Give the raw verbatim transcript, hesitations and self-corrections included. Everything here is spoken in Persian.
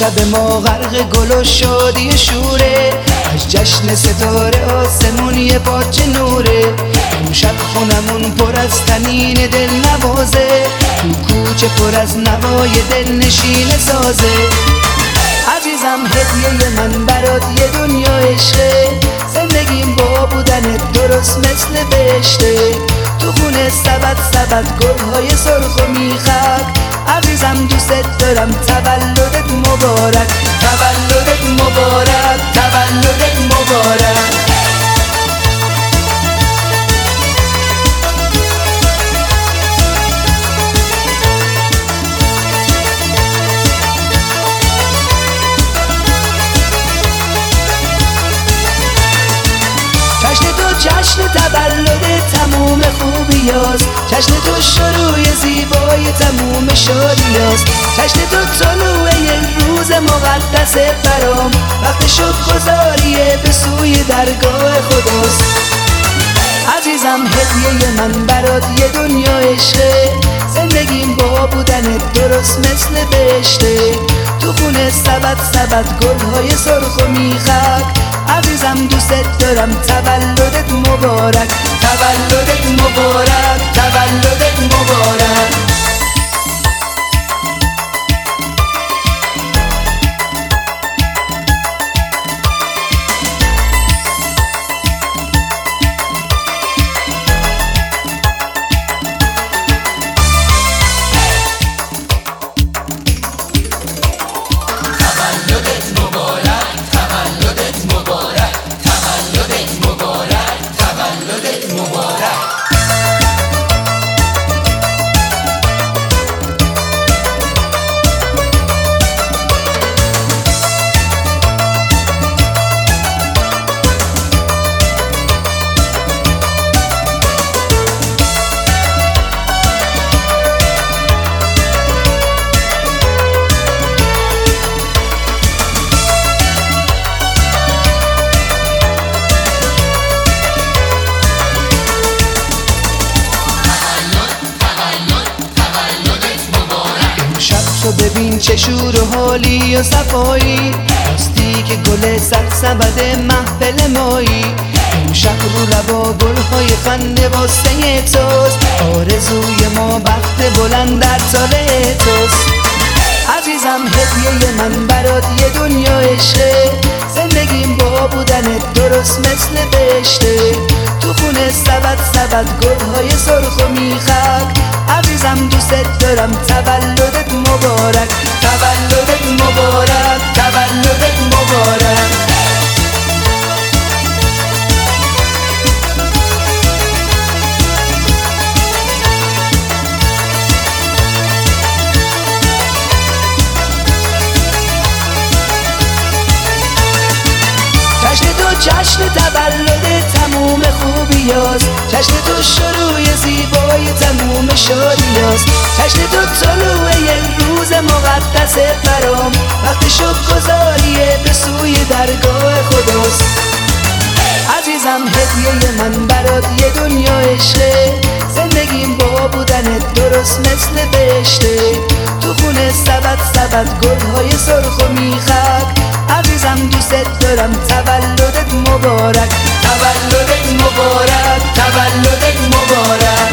شب ما غرق گل و شادی شوره، از جشن ستاره آسمون یه پاچه نوره. اون شب خونمون پر از طنین دل نوازه، تو کوچه پر از نوای دل نشین سازه. عزیزم هدیه من برات یه دنیا عشقه، زندگیم با بودنت درست مثل بهشته. تو خونه سبد سبد گلهای سرخ و میخک، عزیزم دوست دارم تولدت مبارک، تولدت مبارک، تولدت مبارک. جشن تولد تموم خوبیاست، جشن تو شروع زیبای تموم شادیاست، جشن تو طلوع روز مقدس برام، وقت شکرگزاریه به سوی درگاه خداست. عزیزم هدیه من برات یه دنیا عشقه، زندگیم با بودنت درست مثل بهشته. تو خونه سبد سبد گلهای سرخ و میخک، عزیزم دوست دارم تولدت مبارک، تولدت مبارک، تولدت مبارک. تو ببین چه شور و حالی و صفایی، راستی که گل سر سبد محفل مایی. امشب رو لبا گلهای خنده واسه توست، آرزوی ما بخت بلند در سال توست. عزیزم هدیه من برات یه دنیا عشقه، زندگیم با بودنت درست مثل بهشته. تو خونه سبد سبد گلهای سرخ و میخک، عزیزم دوست دارم تولدت مبارک، تولدت مبارک، تولدت مبارک. جشن تولد تموم خوبیاست، جشن تو شروع زیبای تموم شادیاست، جشن تو طلوع روز مقدس برام، وقت شکرگزاریه به سوی درگاه خداست. عزیزم هدیه من برات یه دنیا عشقه، زندگیم با بودنت درست مثل بهشته. تو خونه سبد سبد گلهای سرخ و میخک، عزیزم دوست دارم تولدت مبارک، تولدت مبارک، تولدت مبارک.